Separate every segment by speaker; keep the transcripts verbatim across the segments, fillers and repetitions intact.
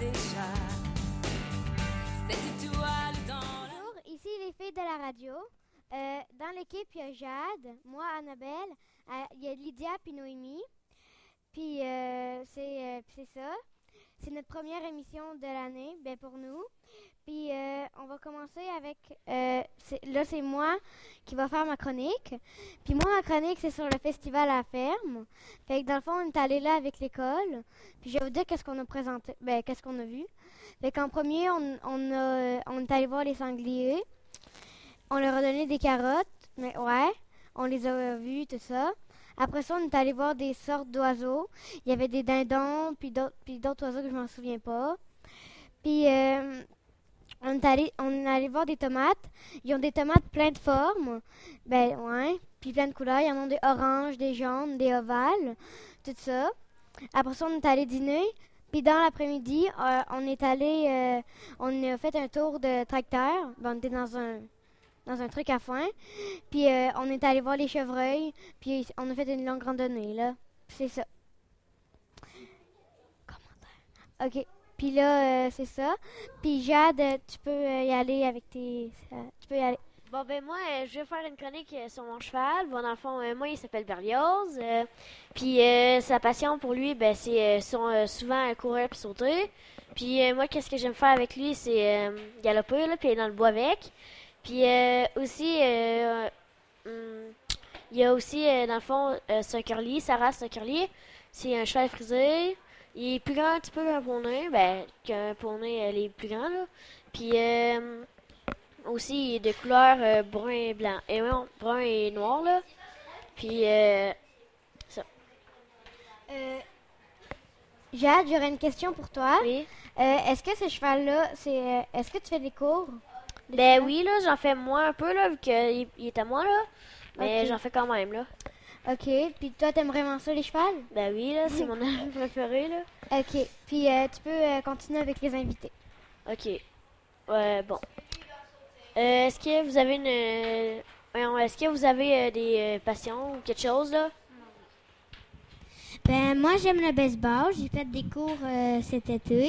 Speaker 1: déjà cette étoile dans la...
Speaker 2: Bonjour, ici les filles de la radio. Euh, dans l'équipe, il y a Jade, moi, Annabelle, euh, il y a Lydia puis Noémie. Puis euh, c'est, euh, c'est ça. C'est notre première émission de l'année, ben pour nous. Puis euh, on va commencer avec... Euh, c'est, là, c'est moi qui va faire ma chronique. Puis moi, ma chronique, c'est sur le festival à la ferme. Fait que dans le fond, on est allé là avec l'école. Puis je vais vous dire qu'est-ce qu'on a présenté, ben qu'est-ce qu'on a vu. Fait qu'en premier, on, on, a, on est allé voir les sangliers. On leur a donné des carottes. Mais ouais, on les a vus, tout ça. Après ça, on est allé voir des sortes d'oiseaux. Il y avait des dindons, puis d'autres, puis d'autres oiseaux que je m'en souviens pas. Puis euh, on est allé, on est allé voir des tomates. Ils ont des tomates plein de formes. Ben ouais, puis plein de couleurs. Ils en ont des oranges, des jaunes, des ovales, tout ça. Après ça, on est allé dîner. Puis dans l'après-midi, euh, on est allé, euh, on a fait un tour de tracteur. Ben, on était dans un dans un truc à foin. Puis euh, on est allé voir les chevreuils. Puis on a fait une longue randonnée, là. C'est ça. Commentaire. OK. Puis là, euh, c'est ça. Puis Jade, tu peux euh, y aller avec tes... euh, tu peux y aller.
Speaker 3: Bon, ben moi, euh, je vais faire une chronique euh, sur mon cheval. Bon, dans le fond, euh, moi, il s'appelle Berlioz. Euh, puis euh, sa passion pour lui, ben, c'est euh, son, euh, souvent euh, courir puis sauter. Puis euh, moi, qu'est-ce que j'aime faire avec lui, c'est euh, galoper, là, puis aller dans le bois avec. Puis euh, aussi, euh, hum, il y a aussi, euh, dans le fond, euh, c'est un curly, Sarah, c'est un curly. C'est un cheval frisé. Il est plus grand un petit peu qu'un poney, ben, qu'un poney, euh, les plus grands, là. Puis euh, aussi, il est de couleur euh, brun et blanc. Et non, brun et noir, là. Puis, euh, ça.
Speaker 2: Euh, Jade, j'aurais une question pour toi.
Speaker 3: Oui.
Speaker 2: Euh, est-ce que ce cheval-là, c'est... euh, est-ce que tu fais des cours? Des
Speaker 3: Ben
Speaker 2: chevaux?
Speaker 3: oui, là, j'en fais moins un peu, là, vu qu'il il est à moi, là. Mais
Speaker 2: Ok.
Speaker 3: j'en fais quand même, là.
Speaker 2: OK. Puis toi, t'aimes vraiment ça, les chevals?
Speaker 3: Ben oui, là, c'est mon animal préféré, là.
Speaker 2: OK. Puis euh, tu peux euh, continuer avec les invités.
Speaker 3: OK. Ouais, bon. Euh, est-ce que vous avez une... euh, voyons, est-ce que vous avez euh, des euh, passions ou quelque chose, là?
Speaker 4: Ben, moi, j'aime le baseball. J'ai fait des cours euh, cet été.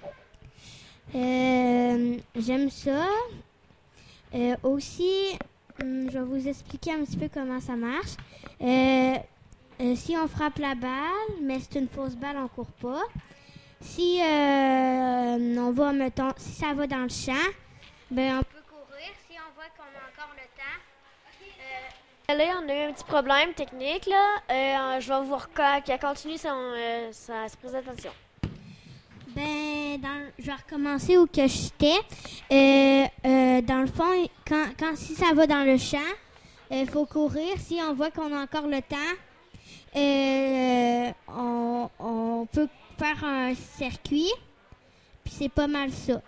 Speaker 4: Euh, j'aime ça. Euh, aussi, hum, je vais vous expliquer un petit peu comment ça marche. Euh, euh, si on frappe la balle, mais c'est une fausse balle, on court pas. Si euh, on va, mettons, si ça va dans le champ, ben on peut courir. Si on voit qu'on a encore le temps, euh,
Speaker 3: Là, on a eu un petit problème technique, là. Euh, je vais vous reco- qu'elle continue son, euh, sa, sa présentation.
Speaker 4: Ben, dans, je vais recommencer où que j'étais. Euh, euh, dans le fond, quand, quand si ça va dans le champ, il faut courir. Si on voit qu'on a encore le temps, euh, on, on peut faire un circuit. Puis c'est pas mal ça.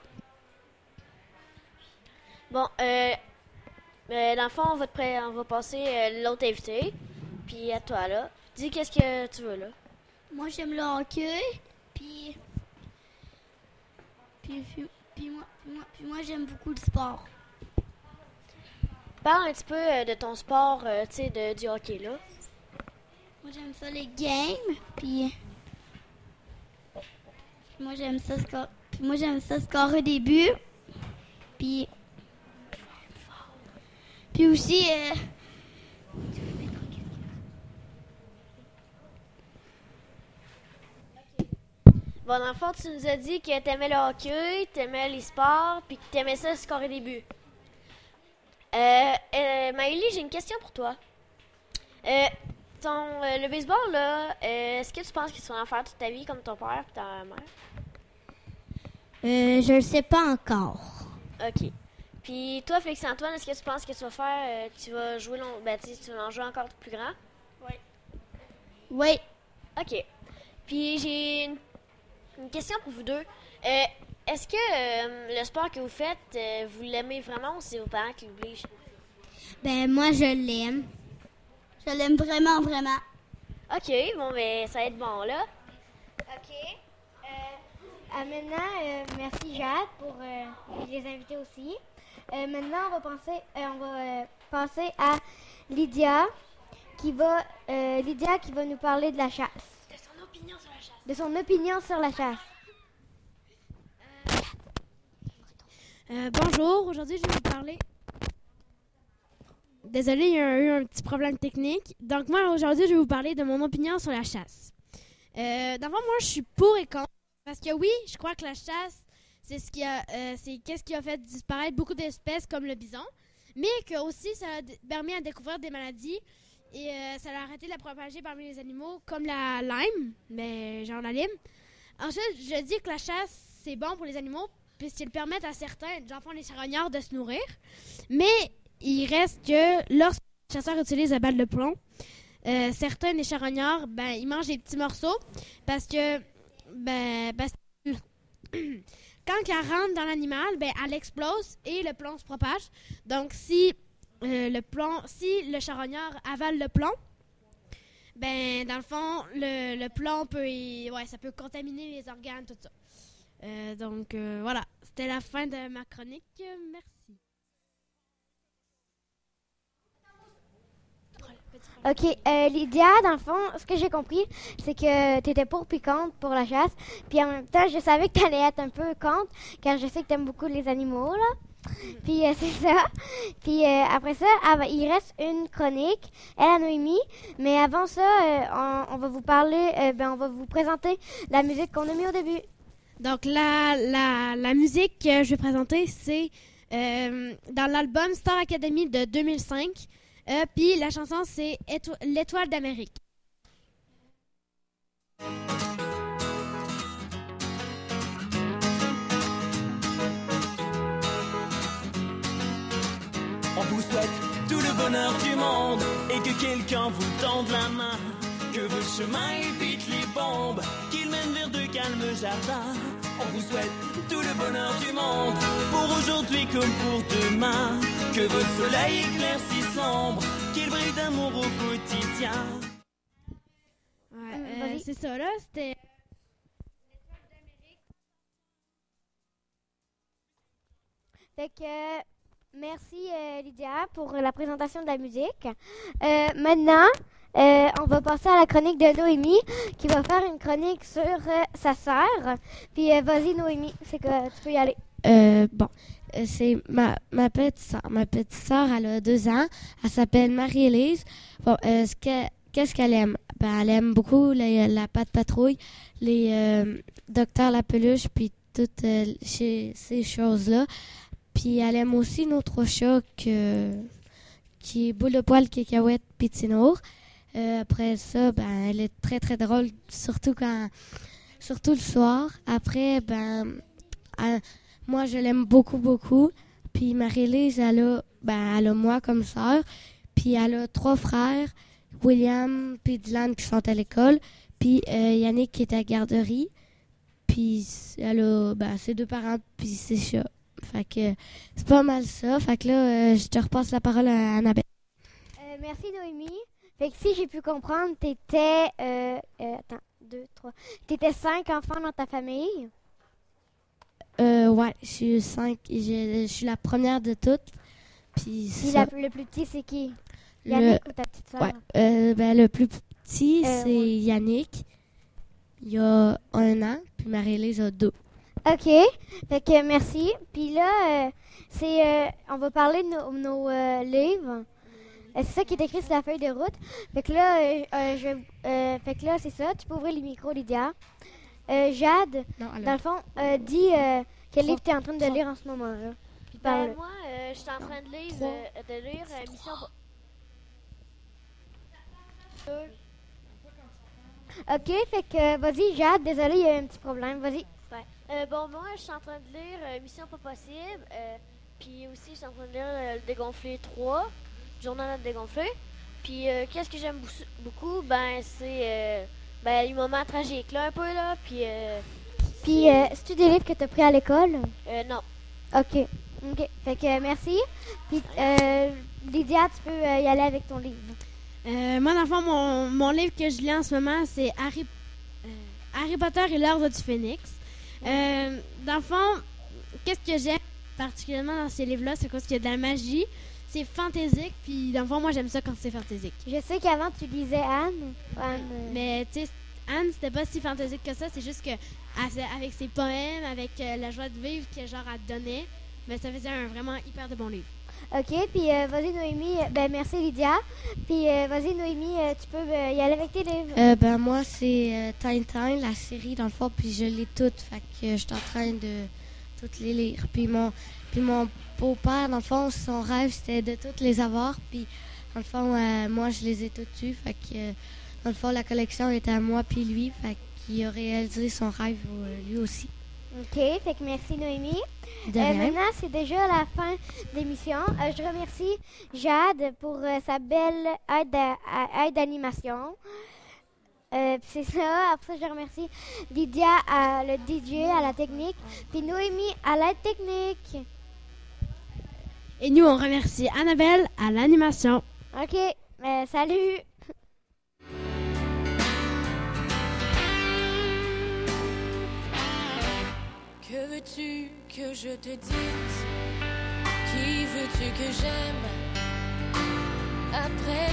Speaker 3: Bon, euh, euh, dans le fond, on va, te pré- on va passer euh, l'autre invité. Puis à toi, là. Dis qu'est-ce que tu veux, là.
Speaker 5: Moi, j'aime le hockey, puis... Puis, puis, puis moi, puis moi, puis moi, j'aime beaucoup le sport.
Speaker 3: Parle un petit peu euh, de ton sport, euh, tu sais, de, du hockey, là.
Speaker 5: Moi, j'aime ça les games, puis... puis moi, j'aime ça score... Puis moi, j'aime ça scorer des buts, puis... Puis aussi... Euh...
Speaker 3: Bon, dans le fond, tu nous as dit que t'aimais le hockey, t'aimais les sports, puis que t'aimais ça scorer des buts. Euh, euh, Maëlie, j'ai une question pour toi. Euh, ton, euh, le baseball, là, euh, est-ce que tu penses que tu vas en faire toute ta vie comme ton père et ta mère?
Speaker 4: Euh, je le sais pas encore.
Speaker 3: OK. Puis toi, Félix-Antoine, est-ce que tu penses que tu vas faire, euh, tu vas jouer, long, ben, tu sais, tu vas en jouer encore plus grand?
Speaker 5: Oui.
Speaker 3: OK. Puis j'ai une, une question pour vous deux. Euh, est-ce que euh, le sport que vous faites, euh, vous l'aimez vraiment ou c'est vos parents qui l'obligent?
Speaker 4: Ben, moi, je l'aime.
Speaker 5: Je l'aime vraiment, vraiment.
Speaker 3: OK, bon, ben, ça va être bon, là.
Speaker 2: OK. Euh, ah, maintenant, euh, merci Jade pour euh, les invités aussi. Euh, maintenant, on va, penser, euh, on va euh, passer à Lydia qui va, euh, Lydia qui va nous parler de la chasse.
Speaker 3: De son opinion sur la chasse.
Speaker 2: De son opinion sur la chasse.
Speaker 1: Euh, bonjour, aujourd'hui je vais vous parler... Désolée, il y a eu un petit problème technique. Donc moi, aujourd'hui, je vais vous parler de mon opinion sur la chasse. Euh, D'abord, moi, je suis pour et contre. Parce que oui, je crois que la chasse, c'est ce qui a, euh, c'est qu'est-ce qui a fait disparaître beaucoup d'espèces comme le bison. Mais que aussi, ça a d- permis à découvrir des maladies et euh, ça a arrêté de la propager parmi les animaux comme la Lyme, mais genre la Lyme. Ensuite, je dis que la chasse, c'est bon pour les animaux puisqu'ils permettent à certains, genre les charognards, de se nourrir. Mais il reste que lorsque les chasseurs utilisent la balle de plomb, euh, certains des charognards, ben, ils mangent des petits morceaux parce que, ben, parce que quand elle rentre dans l'animal, ben, elle explose et le plomb se propage. Donc, si euh, le plomb, si le charognard avale le plomb, ben, dans le fond, le, le plomb peut, y- ouais, ça peut contaminer les organes, tout ça. Euh, donc, euh, voilà, c'était la fin de ma chronique. Euh, Merci.
Speaker 2: OK. Euh, Lydia, dans le fond, ce que j'ai compris, c'est que tu étais pour puis contre pour la chasse. Puis en même temps, je savais que tu allais être un peu contre, car je sais que tu aimes beaucoup les animaux, là. Puis euh, c'est ça. Puis euh, après ça, av- il reste une chronique, elle à Noémie. Mais avant ça, euh, on, on va vous parler, euh, ben, on va vous présenter la musique qu'on a mis au début.
Speaker 1: Donc, la, la, la musique que je vais présenter, c'est euh, dans l'album Star Academy de deux mille cinq. Euh, Puis la chanson, c'est Éto- L'étoile d'Amérique.
Speaker 6: On vous souhaite tout le bonheur du monde et que quelqu'un vous tende la main. Que votre chemin évite les bombes, qu'il mène vers de calmes jardins. On vous souhaite tout le bonheur du monde pour aujourd'hui comme pour demain. Que votre soleil éclaircisse l'ombre, qu'il brille d'amour au quotidien.
Speaker 1: Ouais,
Speaker 2: Hum,
Speaker 1: euh,
Speaker 2: vas-y.
Speaker 1: c'est ça, là. C'était.
Speaker 2: Fait que euh, merci euh, Lydia pour la présentation de la musique. Euh, maintenant, euh, on va passer à la chronique de Noémie qui va faire une chronique sur euh, sa sœur. Puis euh, vas-y Noémie, c'est que tu peux y aller.
Speaker 4: Euh, bon, euh, c'est ma, ma petite sœur. Ma petite sœur, elle a deux ans. Elle s'appelle Marie-Élise. Bon, euh, ce que, qu'est-ce qu'elle aime? Ben, elle aime beaucoup les- la patte patrouille, les euh, docteurs la peluche, puis toutes euh, ces, ces choses-là. Puis elle aime aussi nos trois chats que, qui est Boule de poil, Cacahuète, puis Tinour. Euh, après ça, ben, elle est très, très drôle, surtout quand, surtout le soir. Après, ben, elle- moi, je l'aime beaucoup, beaucoup. Puis Marie-Lise, elle a, ben, elle a moi comme sœur. Puis elle a trois frères, William puis Dylan qui sont à l'école. Puis euh, Yannick qui est à la garderie. Puis elle a ben, ses deux parents puis ses chats. Fait que c'est pas mal ça. Fait que là, euh, je te repasse la parole à Annabelle.
Speaker 2: Euh, merci Noémie. Fait que si j'ai pu comprendre, t'étais euh, euh, attends, deux, trois. T'étais cinq enfants dans ta famille.
Speaker 4: Euh, ouais, je suis cinq. Je, je suis la première de toutes. Puis
Speaker 2: Puis
Speaker 4: c'est
Speaker 2: la-
Speaker 4: ça.
Speaker 2: le plus petit c'est qui?
Speaker 4: Le,
Speaker 2: Yannick ou ta petite sœur?
Speaker 4: ouais, euh, ben, le plus petit,
Speaker 2: Euh,
Speaker 4: c'est
Speaker 2: ouais.
Speaker 4: Yannick. Il a un an. Puis Marie-Lise a deux.
Speaker 2: OK. Fait que merci. Puis là, euh, c'est, euh, on va parler de nos, nos, euh, livres. Euh, c'est ça qui est écrit sur la feuille de route. Fait que là, euh, euh, je, euh, fait que là, c'est ça. Tu peux ouvrir les micros, Lydia. Euh, Jade,
Speaker 4: Non, elle a-
Speaker 2: dans le fond, euh, dis euh, quel livre tu es en train de lire en ce moment. Là. Puis
Speaker 3: Ben,
Speaker 2: parle.
Speaker 3: moi, euh, je suis en train de lire, euh, de lire euh, Mission...
Speaker 2: OK, fait que vas-y, Jade. Désolée, il y a eu un petit problème. Vas-y.
Speaker 3: Ouais. Euh, bon, moi, je suis en train de lire euh, Mission Pas Possible. euh, Puis aussi, je suis en train de lire euh, Le Dégonflé trois, Journal de Dégonflé. Puis, euh, qu'est-ce que j'aime bous- beaucoup? Ben, c'est euh, ben, les moments tragiques, là, un peu, là. Puis, euh,
Speaker 2: Puis, euh, c'est-tu des livres que tu as pris à l'école?
Speaker 3: euh, non.
Speaker 2: OK. OK. Fait que euh, merci. Puis, euh, Lydia, tu peux euh, y aller avec ton livre.
Speaker 1: Euh, moi, dans le fond, mon, mon livre que je lis en ce moment, c'est Harry, euh, Harry Potter et l'Ordre du Phénix. Euh, dans le fond, qu'est-ce que j'aime particulièrement dans ces livres-là, c'est parce qu'il y a de la magie, c'est fantaisique, puis dans le fond, moi, j'aime ça quand c'est fantaisique.
Speaker 2: Je sais qu'avant, tu lisais Anne. Anne euh,
Speaker 1: Mais, tu sais, Anne, c'était pas si fantaisique que ça, c'est juste que elle- avec ses poèmes, avec euh, la joie de vivre que, genre, elle te donnait, Mais ça faisait un vraiment hyper de bon livre.
Speaker 2: OK, puis euh, vas-y, Noémie. Ben, merci, Lydia. Puis euh, vas-y, Noémie, euh, tu peux euh, y aller avec tes livres.
Speaker 4: Euh, ben moi, c'est euh, Tintin, la série, dans le fond, puis je l'ai toute. Fait que euh, je suis en train de toutes les lire. Puis mon, puis mon beau-père, dans le fond, son rêve, c'était de toutes les avoir. Puis, dans le fond, euh, moi, je les ai toutes tues. Fait que, euh, dans le fond, la collection était à moi puis lui. Fait qu'il a réalisé son rêve euh, lui aussi.
Speaker 2: OK, fait que merci, Noémie.
Speaker 4: De
Speaker 2: Euh,
Speaker 4: rien.
Speaker 2: maintenant, c'est déjà la fin de l'émission. Euh, je remercie Jade pour euh, sa belle aide, à- à- aide d'animation. Euh, puis c'est ça. Après ça, je remercie Lydia, à le D J, à la technique, puis Noémie à l'aide technique.
Speaker 1: Et nous, on remercie Annabelle à l'animation.
Speaker 2: OK, euh, salut!
Speaker 7: Que veux-tu que je te dise? Qui veux-tu que j'aime? Après